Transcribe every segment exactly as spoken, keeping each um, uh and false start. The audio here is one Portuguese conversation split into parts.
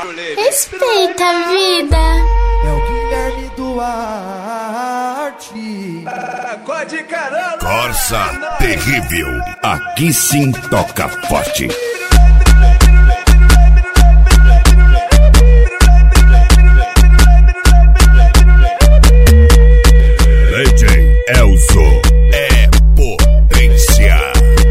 Respeita a vida. É o Guilherme Duarte. Acorde, caramba. Corsa terrível. Aqui sim toca forte. D J Elzo é potência.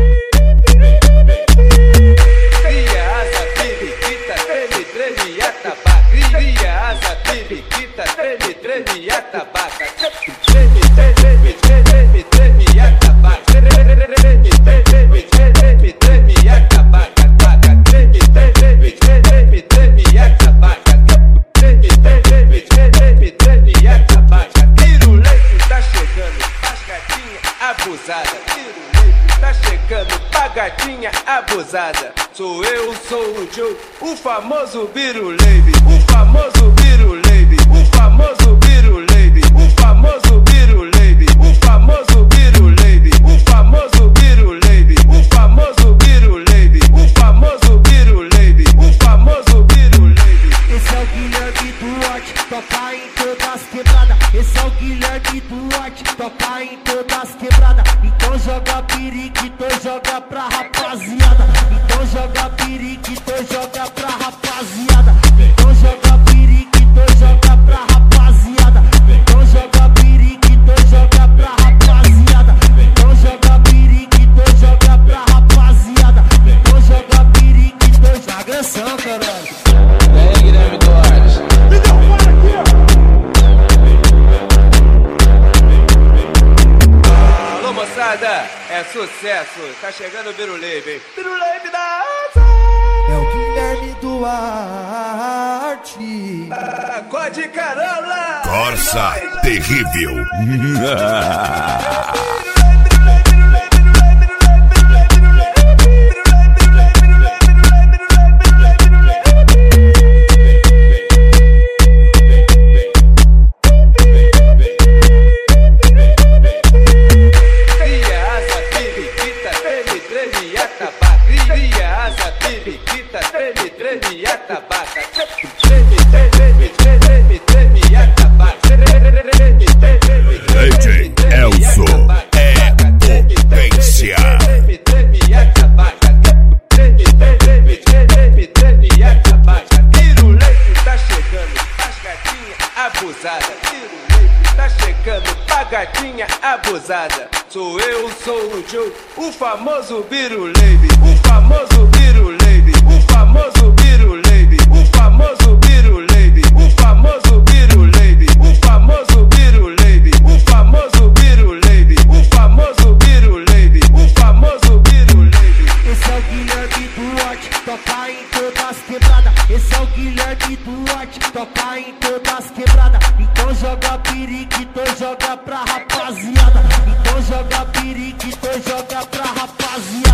Cria asa, periquita, treme, treme e atabaca. Cria asa, periquita, treme, treme e atabaca. Treme, treme, treme, treme e atabaca. Treme, treme, treme, treme e atabaca. Treme, treme, treme, treme e atabaca. Treme, treme, treme, treme e atabaca. Piruleito tá chegando, as gatinhas abusadas. Piruleito tá chegando, pra gatinha abusada. Sou eu, sou o Joe, o famoso Biruleibe. O famoso Biruleibe. O famoso Biruleibe. O famoso Biruleibe. O famoso Biruleibe. O famoso Biruleibe. O famoso Biruleibe. O famoso Biruleibe. O famoso Biruleibe. Esse é o Guilherme Duarte, toca em todas as quebradas. Esse é o Guilherme Duarte, toca em todas as quebradas. Então joga periquito, joga pra rapaziada. Então joga periquito, joga pra rapaziada. Então joga periquito, joga pra rapaziada. Então joga periquito, joga pra rapaziada. Então joga periquito, joga pra rapaziada. Então joga periquito, joga agressão, caralho. E aí, Guilherme Duarte? Alô, moçada, é sucesso. Tá chegando o Biruleibe, hein? Biruleibe da asa. É o Guilherme Duarte. Acorde, caramba. Corsa terrível. Cria asa, periquita, treme, treme e atabaca. Cria asa, periquita, treme, treme e atabaca. Treme, treme, treme, treme e atabaca. Treme, treme, D J Elzo é potência. Treme, treme e atabaca. Treme, treme, treme, treme e atabaca. Piruleito tá chegando, as gatinhas abusadas. Piruleito tá chegando, pra gatinha abusada. Sou eu, sou o Joe, o famoso Biruleibe. O famoso Biruleibe. O famoso Biruleibe. O famoso Biruleibe. O famoso Biruleibe. O famoso Biruleibe. O famoso Biruleibe. O famoso Biruleibe. O famoso Biruleibe. Esse é o Guilherme Duarte, toca em todas as quebradas. Esse é o Guilherme Duarte, toca em todas as quebradas. Então joga periquito, joga pra rapaziada. Então joga periquito, joga pra rapaziada.